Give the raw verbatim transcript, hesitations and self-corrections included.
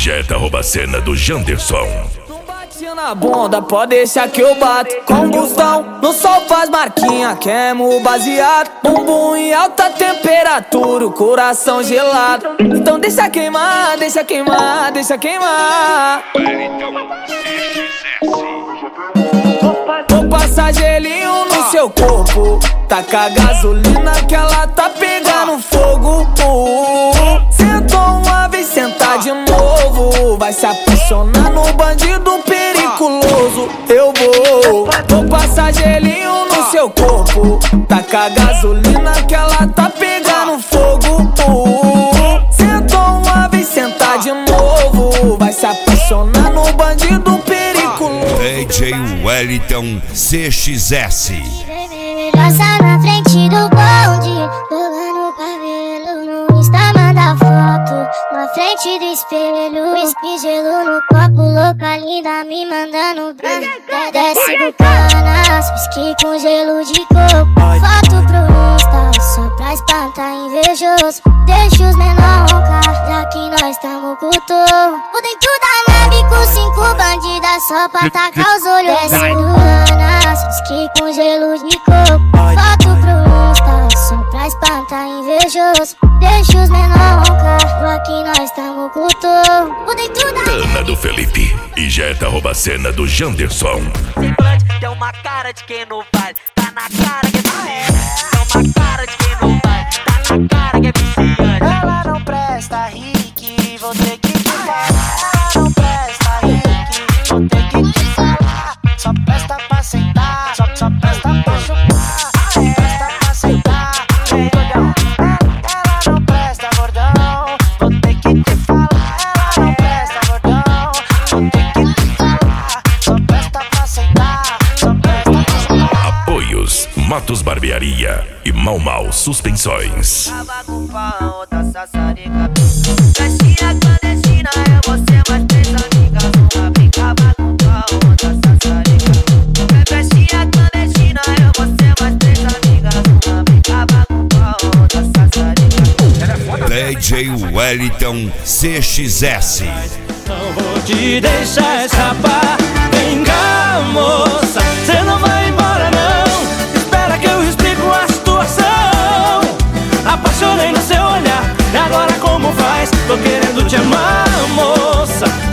Jetta rouba a cena do Janderson. Na bunda, pode deixar que eu bato. Combustão, no sol faz marquinha. Queimo baseado, bumbum em alta temperatura, o coração gelado. Então deixa queimar, deixa queimar, deixa queimar. Vou passar gelinho no seu corpo. Taca gasolina que ela tá pegando fogo. Sentou uma vez, sentar de novo. Vai se apaixonar no bandido periculoso. Eu vou, vou passar gelinho no seu corpo. Taca gasolina que ela tá pegando fogo. Sentou uma vez, sentar de novo. Vai se apaixonar no bandido periculoso. D J Wellington C X S. Passa na frente do bonde, jogando o cabelo no Insta, manda foto na frente do espelho. Whisky, gelo no copo, louca linda me mandando branco. Desce bucanas, whisky com gelo de coco. Foto pro Insta, só pra espantar invejoso. Deixa os menor roncar, já que nós tamo com o touro. O dentro da nave com cinco bandidas, só pra tacar os olhos. Desce bucanas, whisky com gelo de coco. Foto pro Insta, só pra espantar invejoso. Deixa os menor roncar, aqui nós tamo com o touro. O dentro da Ana do Felipe e Jetta rouba a cena do Janderson. Semblante tem uma cara de quem não vale. Tá na cara que é viciante. Tem uma cara de quem não vale. Tá na cara que é viciante. Ela não presta, Rick, vou ter que te falar. Ela não presta, Rick, vou ter que te falar. Só presta pra sentar, só, só presta pra chupar. Só presta pra sentar, ei, gordão. Ela não presta, gordão, vou ter que te falar. Ela não presta, gordão, vou ter que te falar. Só presta pra sentar, só presta pra chupar. Apoios Matos Barbearia e Mal Mal Suspensões. Tava com pau, outra sassarica. Festinha clandestina, é você mais três amigas. Uma brincava com pau, outra sassarica. Festinha clandestina, é você mais três amigas. Uma brincava com pau, outra sassarica. D J Wellington C X S. Não vou te deixar escapar. Vem cá, moça, cê não vai embora não. Espera que eu explico a situação. Apaixonei no seu olhar, e agora como faz? Tô querendo te amar, moça.